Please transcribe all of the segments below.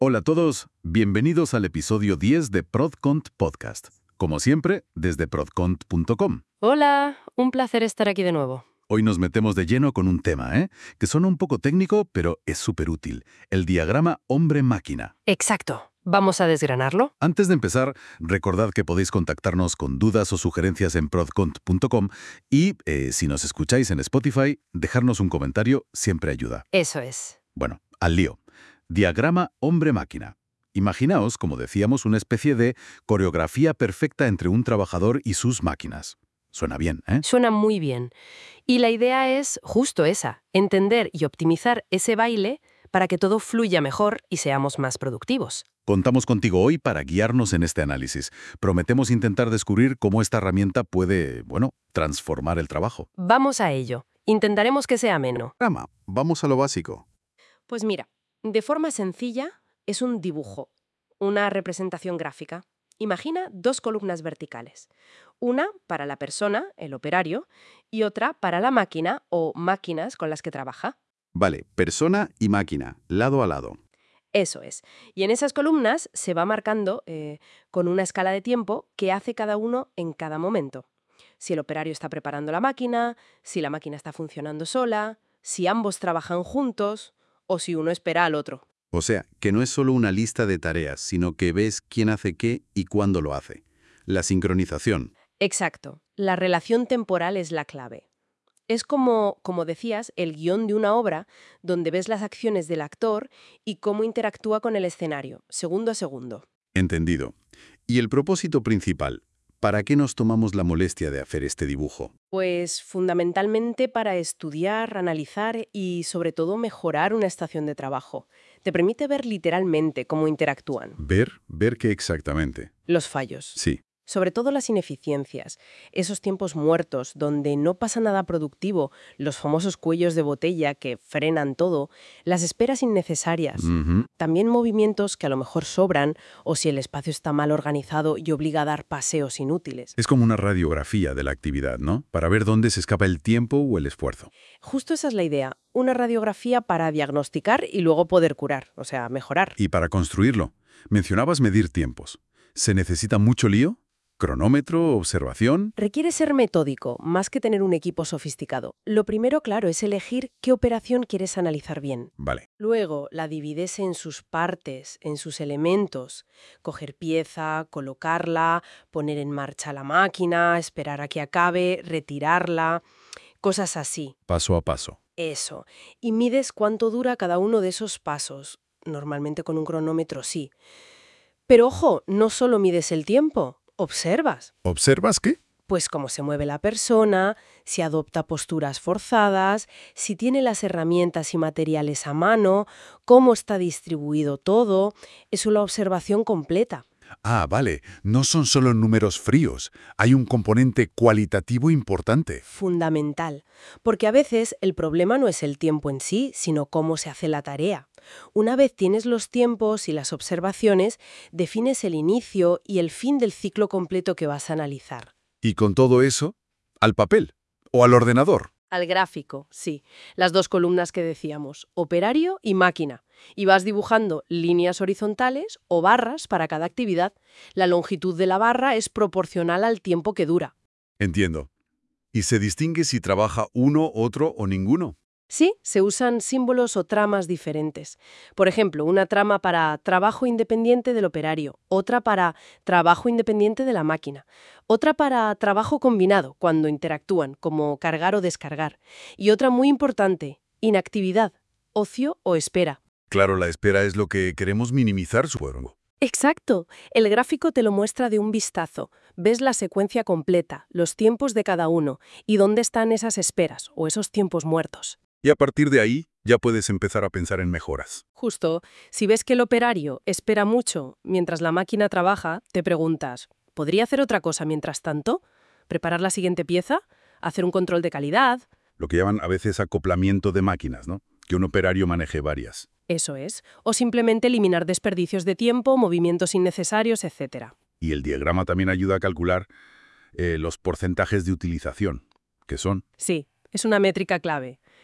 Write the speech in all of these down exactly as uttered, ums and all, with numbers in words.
Hola a todos, bienvenidos al episodio diez de ProdCont Podcast. Como siempre, desde prodcont punto com. Hola, un placer estar aquí de nuevo. Hoy nos metemos de lleno con un tema, ¿eh? Que suena un poco técnico, pero es súper útil. El diagrama hombre-máquina. Exacto. ¿Vamos a desgranarlo? Antes de empezar, recordad que podéis contactarnos con dudas o sugerencias en prodcont punto com y, eh, si nos escucháis en Spotify, dejarnos un comentario siempre ayuda. Eso es. Bueno, al lío. Diagrama hombre-máquina. Imaginaos, como decíamos, una especie de coreografía perfecta entre un trabajador y sus máquinas. Suena bien, ¿eh? Suena muy bien. Y la idea es justo esa, entender y optimizar ese baile para que todo fluya mejor y seamos más productivos. Contamos contigo hoy para guiarnos en este análisis. Prometemos intentar descubrir cómo esta herramienta puede, bueno, transformar el trabajo. Vamos a ello. Intentaremos que sea ameno. Rama, vamos a lo básico. Pues mira, de forma sencilla, es un dibujo, una representación gráfica. Imagina dos columnas verticales. Una para la persona, el operario, y otra para la máquina o máquinas con las que trabaja. Vale, persona y máquina, lado a lado. Eso es. Y en esas columnas se va marcando eh, con una escala de tiempo que hace cada uno en cada momento. Si el operario está preparando la máquina, si la máquina está funcionando sola, si ambos trabajan juntos o si uno espera al otro. O sea, que no es solo una lista de tareas, sino que ves quién hace qué y cuándo lo hace. La sincronización. Exacto. La relación temporal es la clave. Es como, como decías, el guión de una obra donde ves las acciones del actor y cómo interactúa con el escenario, segundo a segundo. Entendido. ¿Y el propósito principal? ¿Para qué nos tomamos la molestia de hacer este dibujo? Pues fundamentalmente para estudiar, analizar y sobre todo mejorar una estación de trabajo. Te permite ver literalmente cómo interactúan. Ver, ver qué exactamente. Los fallos. Sí. Sobre todo las ineficiencias, esos tiempos muertos donde no pasa nada productivo, los famosos cuellos de botella que frenan todo, las esperas innecesarias, Ujú. también movimientos que a lo mejor sobran o si el espacio está mal organizado y obliga a dar paseos inútiles. Es como una radiografía de la actividad, ¿no? Para ver dónde se escapa el tiempo o el esfuerzo. Justo esa es la idea, una radiografía para diagnosticar y luego poder curar, o sea, mejorar. Y para construirlo, mencionabas medir tiempos. ¿Se necesita mucho lío? ¿Cronómetro? ¿Observación? Requiere ser metódico, más que tener un equipo sofisticado. Lo primero, claro, es elegir qué operación quieres analizar bien. Vale. Luego, la divides en sus partes, en sus elementos. Coger pieza, colocarla, poner en marcha la máquina, esperar a que acabe, retirarla, cosas así. Paso a paso. Eso. Y mides cuánto dura cada uno de esos pasos. Normalmente con un cronómetro sí. Pero ojo, no solo mides el tiempo. Observas. ¿Observas qué? Pues cómo se mueve la persona, si adopta posturas forzadas, si tiene las herramientas y materiales a mano, cómo está distribuido todo. Es una observación completa. Ah, vale. No son solo números fríos. Hay un componente cualitativo importante. Fundamental. Porque a veces el problema no es el tiempo en sí, sino cómo se hace la tarea. Una vez tienes los tiempos y las observaciones, defines el inicio y el fin del ciclo completo que vas a analizar. Y con todo eso, al papel o al ordenador. Al gráfico, sí. Las dos columnas que decíamos, operario y máquina. Y vas dibujando líneas horizontales o barras para cada actividad. La longitud de la barra es proporcional al tiempo que dura. Entiendo. ¿Y se distingue si trabaja uno, otro o ninguno? Sí, se usan símbolos o tramas diferentes. Por ejemplo, una trama para trabajo independiente del operario, otra para trabajo independiente de la máquina, otra para trabajo combinado, cuando interactúan, como cargar o descargar, y otra muy importante, inactividad, ocio o espera. Claro, la espera es lo que queremos minimizar, supongo. Exacto. El gráfico te lo muestra de un vistazo. Ves la secuencia completa, los tiempos de cada uno y dónde están esas esperas o esos tiempos muertos. Y a partir de ahí, ya puedes empezar a pensar en mejoras. Justo, si ves que el operario espera mucho mientras la máquina trabaja, te preguntas, ¿podría hacer otra cosa mientras tanto? ¿Preparar la siguiente pieza? ¿Hacer un control de calidad? Lo que llaman a veces acoplamiento de máquinas, ¿no? Que un operario maneje varias. Eso es. O simplemente eliminar desperdicios de tiempo, movimientos innecesarios, etcétera. Y el diagrama también ayuda a calcular eh, los porcentajes de utilización, que son. Sí, es una métrica clave.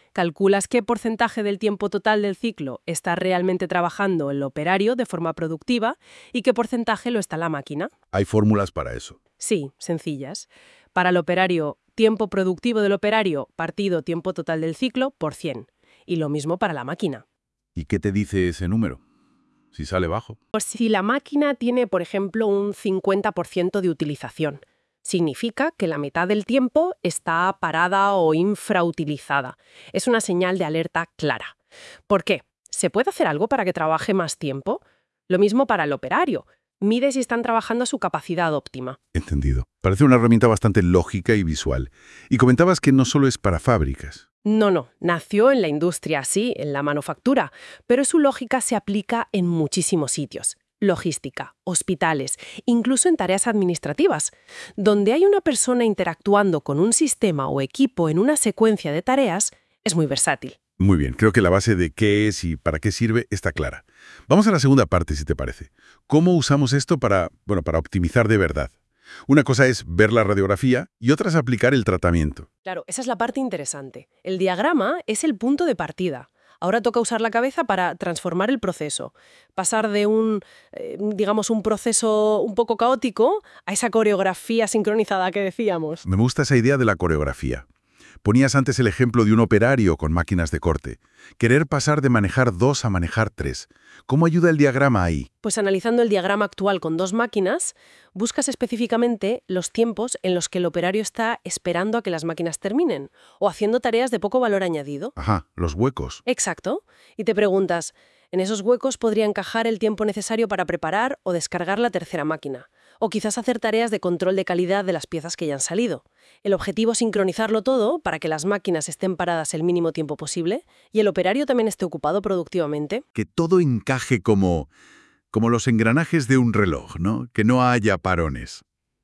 Calculas qué porcentaje del tiempo total del ciclo está realmente trabajando el operario de forma productiva y qué porcentaje lo está la máquina. Hay fórmulas para eso. Sí, sencillas. Para el operario, tiempo productivo del operario partido tiempo total del ciclo por cien. Y lo mismo para la máquina. ¿Y qué te dice ese número? Si sale bajo. Pues si la máquina tiene, por ejemplo, un cincuenta por ciento de utilización, significa que la mitad del tiempo está parada o infrautilizada. Es una señal de alerta clara. ¿Por qué? ¿Se puede hacer algo para que trabaje más tiempo? Lo mismo para el operario. Mide si están trabajando a su capacidad óptima. Entendido. Parece una herramienta bastante lógica y visual. Y comentabas que no solo es para fábricas. No, no. Nació en la industria, sí, en la manufactura, pero su lógica se aplica en muchísimos sitios. Logística, hospitales, incluso en tareas administrativas. Donde hay una persona interactuando con un sistema o equipo en una secuencia de tareas, es muy versátil. Muy bien, creo que la base de qué es y para qué sirve está clara. Vamos a la segunda parte, si te parece. ¿Cómo usamos esto para, bueno, para optimizar de verdad? Una cosa es ver la radiografía y otra es aplicar el tratamiento. Claro, esa es la parte interesante. El diagrama es el punto de partida. Ahora toca usar la cabeza para transformar el proceso. Pasar de un, eh, digamos, un proceso un poco caótico a esa coreografía sincronizada que decíamos. Me gusta esa idea de la coreografía. Ponías antes el ejemplo de un operario con máquinas de corte. Querer pasar de manejar dos a manejar tres. ¿Cómo ayuda el diagrama ahí? Pues analizando el diagrama actual con dos máquinas, buscas específicamente los tiempos en los que el operario está esperando a que las máquinas terminen o haciendo tareas de poco valor añadido. Ajá, los huecos. Exacto. Y te preguntas, ¿en esos huecos podría encajar el tiempo necesario para preparar o descargar la tercera máquina? O quizás hacer tareas de control de calidad de las piezas que ya han salido. El objetivo es sincronizarlo todo para que las máquinas estén paradas el mínimo tiempo posible y el operario también esté ocupado productivamente. Que todo encaje como, como los engranajes de un reloj, ¿no? Que no haya parones.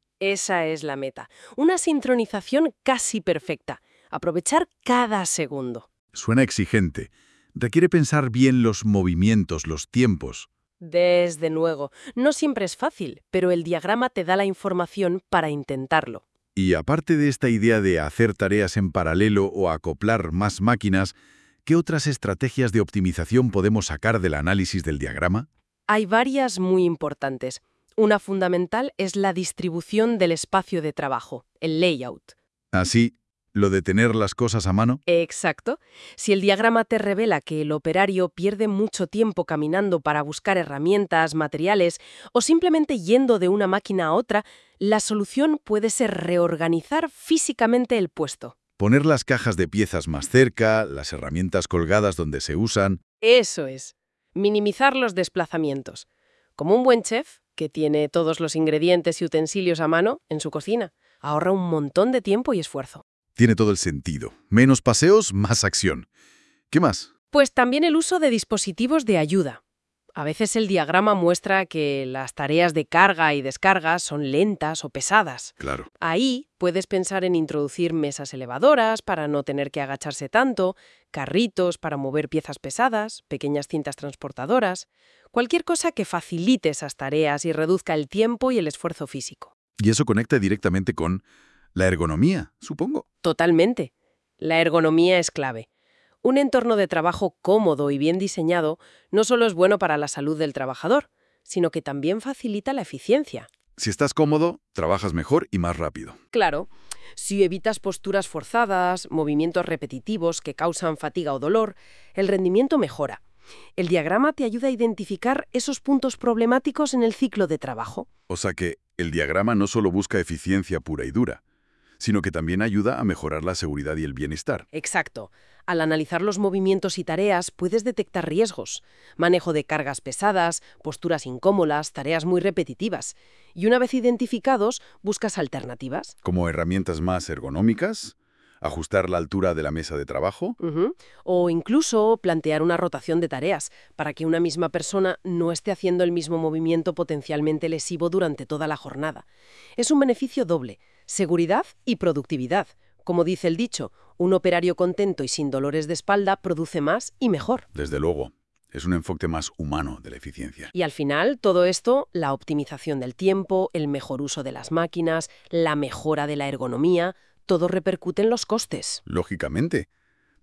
Esa es la meta. Una sincronización casi perfecta. Aprovechar cada segundo. Suena exigente. Requiere pensar bien los movimientos, los tiempos. Desde luego. No siempre es fácil, pero el diagrama te da la información para intentarlo. Y aparte de esta idea de hacer tareas en paralelo o acoplar más máquinas, ¿qué otras estrategias de optimización podemos sacar del análisis del diagrama? Hay varias muy importantes. Una fundamental es la distribución del espacio de trabajo, el layout. Así, lo de tener las cosas a mano. Exacto. Si el diagrama te revela que el operario pierde mucho tiempo caminando para buscar herramientas, materiales o simplemente yendo de una máquina a otra, la solución puede ser reorganizar físicamente el puesto. Poner las cajas de piezas más cerca, las herramientas colgadas donde se usan. Eso es. Minimizar los desplazamientos. Como un buen chef, que tiene todos los ingredientes y utensilios a mano en su cocina. Ahorra un montón de tiempo y esfuerzo. Tiene todo el sentido. Menos paseos, más acción. ¿Qué más? Pues también el uso de dispositivos de ayuda. A veces el diagrama muestra que las tareas de carga y descarga son lentas o pesadas. Claro. Ahí puedes pensar en introducir mesas elevadoras para no tener que agacharse tanto, carritos para mover piezas pesadas, pequeñas cintas transportadoras, cualquier cosa que facilite esas tareas y reduzca el tiempo y el esfuerzo físico. Y eso conecta directamente con la ergonomía, supongo. Totalmente. La ergonomía es clave. Un entorno de trabajo cómodo y bien diseñado no solo es bueno para la salud del trabajador, sino que también facilita la eficiencia. Si estás cómodo, trabajas mejor y más rápido. Claro, si evitas posturas forzadas, movimientos repetitivos que causan fatiga o dolor, el rendimiento mejora. El diagrama te ayuda a identificar esos puntos problemáticos en el ciclo de trabajo. O sea que el diagrama no solo busca eficiencia pura y dura, sino que también ayuda a mejorar la seguridad y el bienestar. Exacto. Al analizar los movimientos y tareas, puedes detectar riesgos, manejo de cargas pesadas, posturas incómodas, tareas muy repetitivas. Y una vez identificados, buscas alternativas. Como herramientas más ergonómicas, ajustar la altura de la mesa de trabajo. Uh-huh. O incluso plantear una rotación de tareas, para que una misma persona no esté haciendo el mismo movimiento potencialmente lesivo durante toda la jornada. Es un beneficio doble, seguridad y productividad. Como dice el dicho, un operario contento y sin dolores de espalda produce más y mejor. Desde luego, es un enfoque más humano de la eficiencia. Y al final, todo esto, la optimización del tiempo, el mejor uso de las máquinas, la mejora de la ergonomía, todo repercute en los costes. Lógicamente.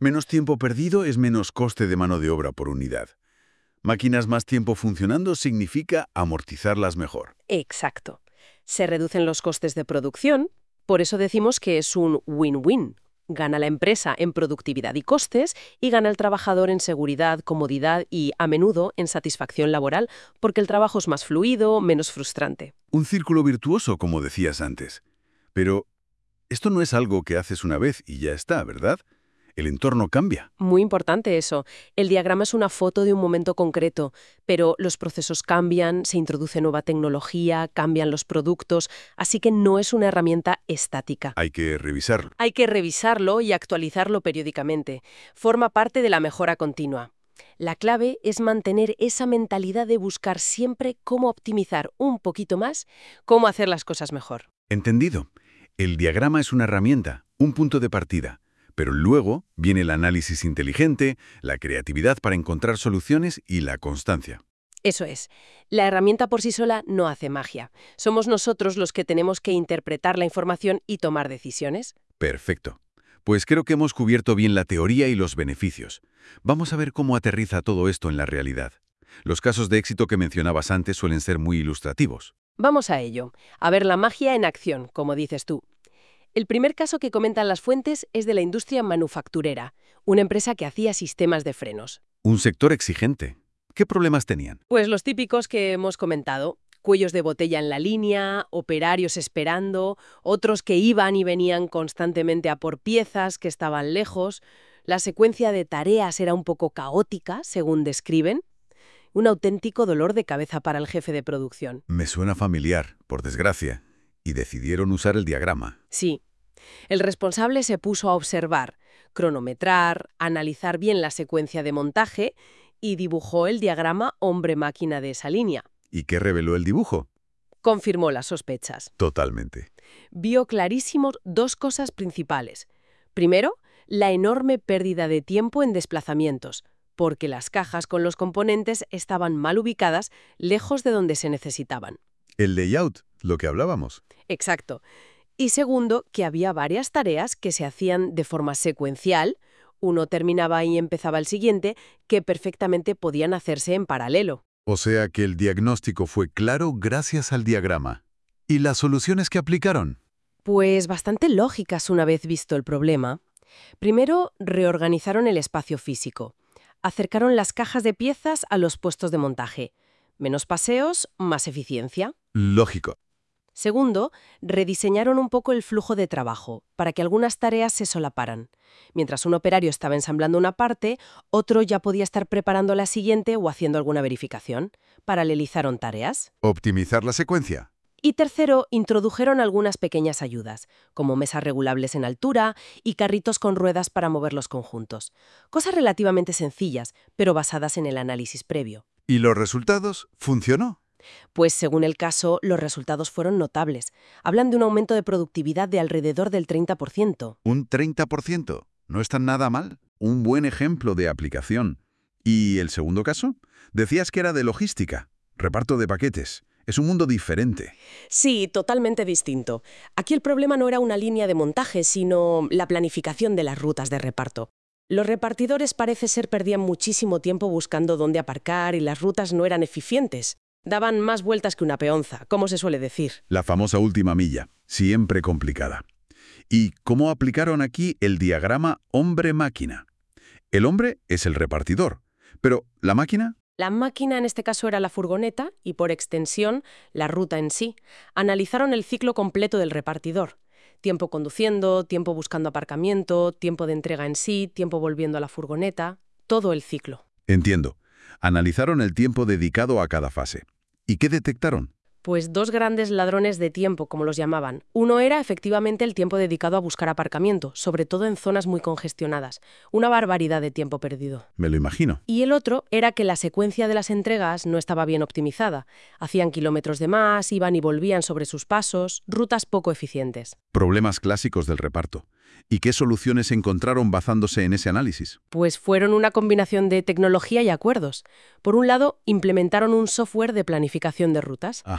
Menos tiempo perdido es menos coste de mano de obra por unidad. Máquinas más tiempo funcionando significa amortizarlas mejor. Exacto. Se reducen los costes de producción, por eso decimos que es un win-win. Gana la empresa en productividad y costes y gana el trabajador en seguridad, comodidad y, a menudo, en satisfacción laboral, porque el trabajo es más fluido, menos frustrante. Un círculo virtuoso, como decías antes. Pero esto no es algo que haces una vez y ya está, ¿verdad? El entorno cambia. Muy importante eso. El diagrama es una foto de un momento concreto, pero los procesos cambian, se introduce nueva tecnología, cambian los productos, así que no es una herramienta estática. Hay que revisarlo. Hay que revisarlo y actualizarlo periódicamente. Forma parte de la mejora continua. La clave es mantener esa mentalidad de buscar siempre cómo optimizar un poquito más, cómo hacer las cosas mejor. Entendido. El diagrama es una herramienta, un punto de partida. Pero luego viene el análisis inteligente, la creatividad para encontrar soluciones y la constancia. Eso es. La herramienta por sí sola no hace magia. Somos nosotros los que tenemos que interpretar la información y tomar decisiones. Perfecto. Pues creo que hemos cubierto bien la teoría y los beneficios. Vamos a ver cómo aterriza todo esto en la realidad. Los casos de éxito que mencionabas antes suelen ser muy ilustrativos. Vamos a ello. A ver la magia en acción, como dices tú. El primer caso que comentan las fuentes es de la industria manufacturera, una empresa que hacía sistemas de frenos. Un sector exigente. ¿Qué problemas tenían? Pues los típicos que hemos comentado. Cuellos de botella en la línea, operarios esperando, otros que iban y venían constantemente a por piezas que estaban lejos. La secuencia de tareas era un poco caótica, según describen. Un auténtico dolor de cabeza para el jefe de producción. Me suena familiar, por desgracia. Y decidieron usar el diagrama. Sí. El responsable se puso a observar, cronometrar, analizar bien la secuencia de montaje y dibujó el diagrama hombre-máquina de esa línea. ¿Y qué reveló el dibujo? Confirmó las sospechas. Totalmente. Vio clarísimos dos cosas principales. Primero, la enorme pérdida de tiempo en desplazamientos, porque las cajas con los componentes estaban mal ubicadas, lejos de donde se necesitaban. El layout, lo que hablábamos. Exacto. Y segundo, que había varias tareas que se hacían de forma secuencial, uno terminaba y empezaba el siguiente, que perfectamente podían hacerse en paralelo. O sea que el diagnóstico fue claro gracias al diagrama. ¿Y las soluciones que aplicaron? Pues bastante lógicas una vez visto el problema. Primero, reorganizaron el espacio físico. Acercaron las cajas de piezas a los puestos de montaje. Menos paseos, más eficiencia. Lógico. Segundo, rediseñaron un poco el flujo de trabajo, para que algunas tareas se solaparan. Mientras un operario estaba ensamblando una parte, otro ya podía estar preparando la siguiente o haciendo alguna verificación. Paralelizaron tareas. Optimizar la secuencia. Y tercero, introdujeron algunas pequeñas ayudas, como mesas regulables en altura y carritos con ruedas para mover los conjuntos. Cosas relativamente sencillas, pero basadas en el análisis previo. ¿Y los resultados? ¿Funcionó? Pues según el caso, los resultados fueron notables. Hablan de un aumento de productividad de alrededor del treinta por ciento. Un treinta por ciento. No está nada mal. Un buen ejemplo de aplicación. ¿Y el segundo caso? Decías que era de logística, reparto de paquetes. Es un mundo diferente. Sí, totalmente distinto. Aquí el problema no era una línea de montaje, sino la planificación de las rutas de reparto. Los repartidores parece ser perdían muchísimo tiempo buscando dónde aparcar y las rutas no eran eficientes. Daban más vueltas que una peonza, como se suele decir. La famosa última milla, siempre complicada. ¿Y cómo aplicaron aquí el diagrama hombre-máquina? El hombre es el repartidor, pero ¿la máquina? La máquina en este caso era la furgoneta y, por extensión, la ruta en sí. Analizaron el ciclo completo del repartidor. Tiempo conduciendo, tiempo buscando aparcamiento, tiempo de entrega en sí, tiempo volviendo a la furgoneta, todo el ciclo. Entiendo. Analizaron el tiempo dedicado a cada fase. ¿Y qué detectaron? Pues dos grandes ladrones de tiempo, como los llamaban. Uno era efectivamente el tiempo dedicado a buscar aparcamiento, sobre todo en zonas muy congestionadas. Una barbaridad de tiempo perdido. Me lo imagino. Y el otro era que la secuencia de las entregas no estaba bien optimizada. Hacían kilómetros de más, iban y volvían sobre sus pasos, rutas poco eficientes. Problemas clásicos del reparto. ¿Y qué soluciones encontraron basándose en ese análisis? Pues fueron una combinación de tecnología y acuerdos. Por un lado, implementaron un software de planificación de rutas. Ajá.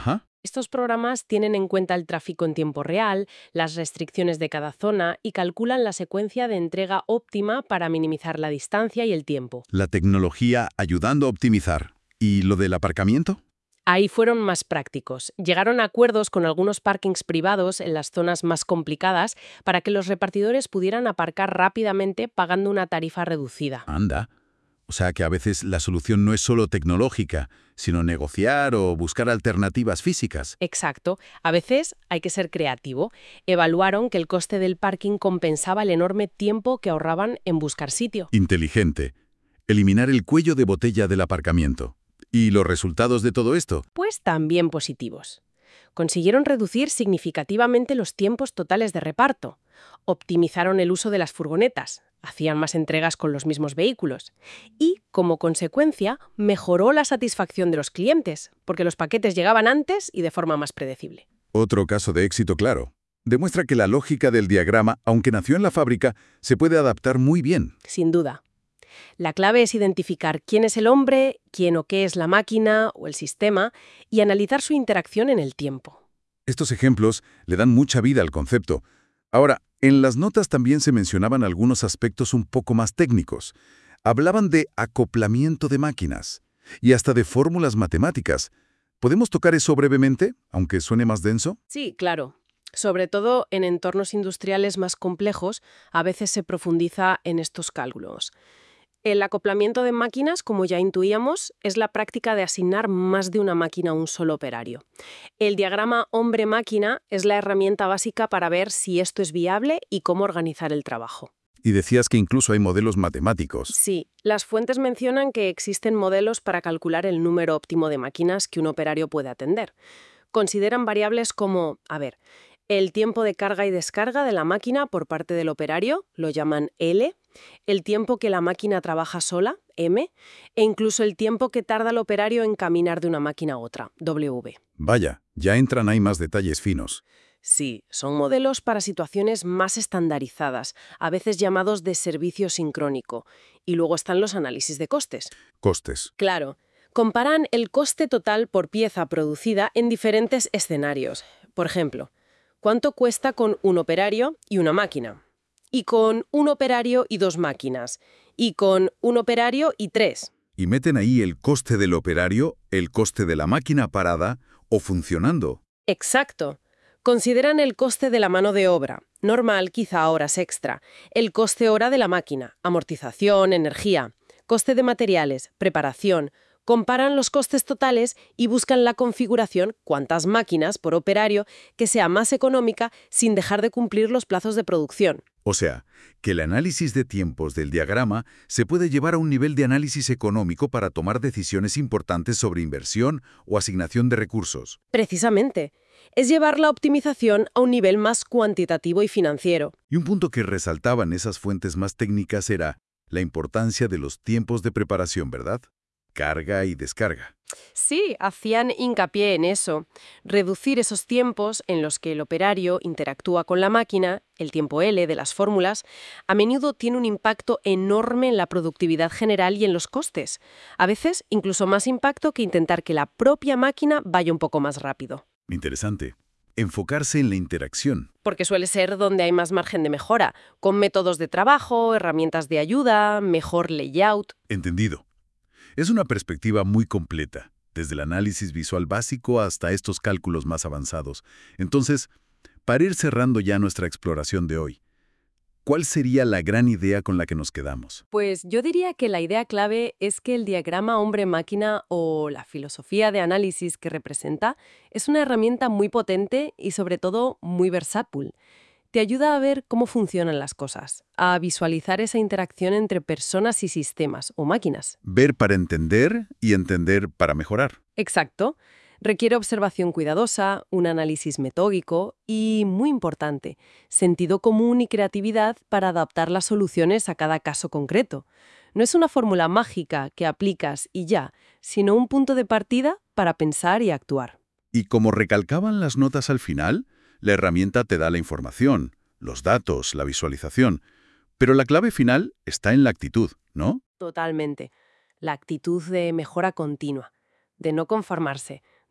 Estos programas tienen en cuenta el tráfico en tiempo real, las restricciones de cada zona y calculan la secuencia de entrega óptima para minimizar la distancia y el tiempo. La tecnología ayudando a optimizar. ¿Y lo del aparcamiento? Ahí fueron más prácticos. Llegaron a acuerdos con algunos parkings privados en las zonas más complicadas para que los repartidores pudieran aparcar rápidamente pagando una tarifa reducida. Anda. O sea que a veces la solución no es solo tecnológica, sino negociar o buscar alternativas físicas. Exacto. A veces hay que ser creativo. Evaluaron que el coste del parking compensaba el enorme tiempo que ahorraban en buscar sitio. Inteligente. Eliminar el cuello de botella del aparcamiento. ¿Y los resultados de todo esto? Pues también positivos. Consiguieron reducir significativamente los tiempos totales de reparto. Optimizaron el uso de las furgonetas. Hacían más entregas con los mismos vehículos. Y, como consecuencia, mejoró la satisfacción de los clientes, porque los paquetes llegaban antes y de forma más predecible. Otro caso de éxito claro. Demuestra que la lógica del diagrama, aunque nació en la fábrica, se puede adaptar muy bien. Sin duda. La clave es identificar quién es el hombre, quién o qué es la máquina o el sistema y analizar su interacción en el tiempo. Estos ejemplos le dan mucha vida al concepto. Ahora, en las notas también se mencionaban algunos aspectos un poco más técnicos. Hablaban de acoplamiento de máquinas y hasta de fórmulas matemáticas. ¿Podemos tocar eso brevemente, aunque suene más denso? Sí, claro. Sobre todo en entornos industriales más complejos, a veces se profundiza en estos cálculos. El acoplamiento de máquinas, como ya intuíamos, es la práctica de asignar más de una máquina a un solo operario. El diagrama hombre-máquina es la herramienta básica para ver si esto es viable y cómo organizar el trabajo. Y decías que incluso hay modelos matemáticos. Sí, las fuentes mencionan que existen modelos para calcular el número óptimo de máquinas que un operario puede atender. Consideran variables como, a ver, el tiempo de carga y descarga de la máquina por parte del operario, lo llaman L, el tiempo que la máquina trabaja sola, M, e incluso el tiempo que tarda el operario en caminar de una máquina a otra, W. Vaya, ya entran ahí más detalles finos. Sí, son modelos para situaciones más estandarizadas, a veces llamados de servicio sincrónico. Y luego están los análisis de costes. Costes. Claro, comparan el coste total por pieza producida en diferentes escenarios. Por ejemplo, ¿cuánto cuesta con un operario y una máquina? Y con un operario y dos máquinas. Y con un operario y tres. Y meten ahí el coste del operario, el coste de la máquina parada o funcionando. Exacto. Consideran el coste de la mano de obra, normal quizá horas extra, el coste hora de la máquina, amortización, energía, coste de materiales, preparación. Comparan los costes totales y buscan la configuración, cuántas máquinas por operario, que sea más económica sin dejar de cumplir los plazos de producción. O sea, que el análisis de tiempos del diagrama se puede llevar a un nivel de análisis económico para tomar decisiones importantes sobre inversión o asignación de recursos. Precisamente. Es llevar la optimización a un nivel más cuantitativo y financiero. Y un punto que resaltaban esas fuentes más técnicas era la importancia de los tiempos de preparación, ¿verdad? Carga y descarga. Sí, hacían hincapié en eso. Reducir esos tiempos en los que el operario interactúa con la máquina, el tiempo L de las fórmulas, a menudo tiene un impacto enorme en la productividad general y en los costes. A veces, incluso más impacto que intentar que la propia máquina vaya un poco más rápido. Interesante. Enfocarse en la interacción. Porque suele ser donde hay más margen de mejora, con métodos de trabajo, herramientas de ayuda, mejor layout. Entendido. Es una perspectiva muy completa, desde el análisis visual básico hasta estos cálculos más avanzados. Entonces, para ir cerrando ya nuestra exploración de hoy, ¿cuál sería la gran idea con la que nos quedamos? Pues yo diría que la idea clave es que el diagrama hombre-máquina o la filosofía de análisis que representa es una herramienta muy potente y sobre todo muy versátil. Te ayuda a ver cómo funcionan las cosas, a visualizar esa interacción entre personas y sistemas o máquinas. Ver para entender y entender para mejorar. Exacto. Requiere observación cuidadosa, un análisis metódico y, muy importante, sentido común y creatividad para adaptar las soluciones a cada caso concreto. No es una fórmula mágica que aplicas y ya, sino un punto de partida para pensar y actuar. Y como recalcaban las notas al final, la herramienta te da la información, los datos, la visualización. Pero la clave final está en la actitud, ¿no? Totalmente. La actitud de mejora continua, de no conformarse,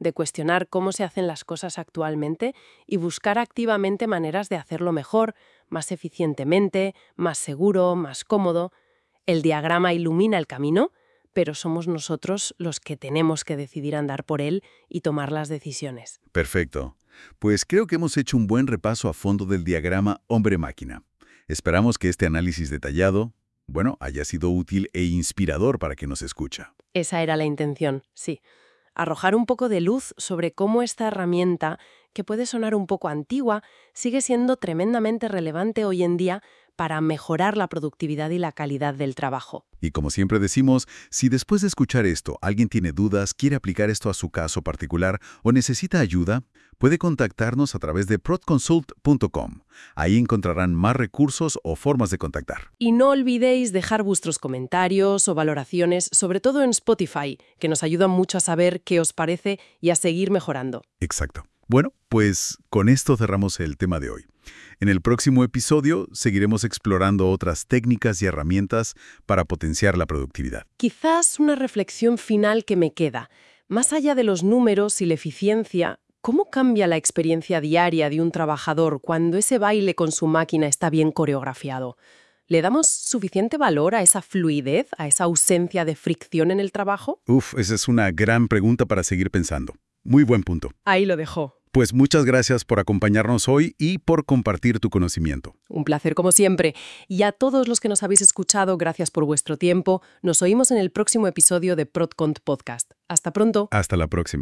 de cuestionar cómo se hacen las cosas actualmente y buscar activamente maneras de hacerlo mejor, más eficientemente, más seguro, más cómodo. El diagrama ilumina el camino, pero somos nosotros los que tenemos que decidir andar por él y tomar las decisiones. Perfecto. Pues creo que hemos hecho un buen repaso a fondo del diagrama hombre-máquina. Esperamos que este análisis detallado, bueno, haya sido útil e inspirador para quien nos escucha. Esa era la intención, sí. Arrojar un poco de luz sobre cómo esta herramienta, que puede sonar un poco antigua, sigue siendo tremendamente relevante hoy en día para mejorar la productividad y la calidad del trabajo. Y como siempre decimos, si después de escuchar esto alguien tiene dudas, quiere aplicar esto a su caso particular o necesita ayuda, puede contactarnos a través de prod consult punto com. Ahí encontrarán más recursos o formas de contactar. Y no olvidéis dejar vuestros comentarios o valoraciones, sobre todo en Spotify, que nos ayudan mucho a saber qué os parece y a seguir mejorando. Exacto. Bueno, pues con esto cerramos el tema de hoy. En el próximo episodio seguiremos explorando otras técnicas y herramientas para potenciar la productividad. Quizás una reflexión final que me queda. Más allá de los números y la eficiencia, ¿cómo cambia la experiencia diaria de un trabajador cuando ese baile con su máquina está bien coreografiado? ¿Le damos suficiente valor a esa fluidez, a esa ausencia de fricción en el trabajo? Uf, esa es una gran pregunta para seguir pensando. Muy buen punto. Ahí lo dejo. Pues muchas gracias por acompañarnos hoy y por compartir tu conocimiento. Un placer como siempre. Y a todos los que nos habéis escuchado, gracias por vuestro tiempo. Nos oímos en el próximo episodio de ProdCont Podcast. Hasta pronto. Hasta la próxima.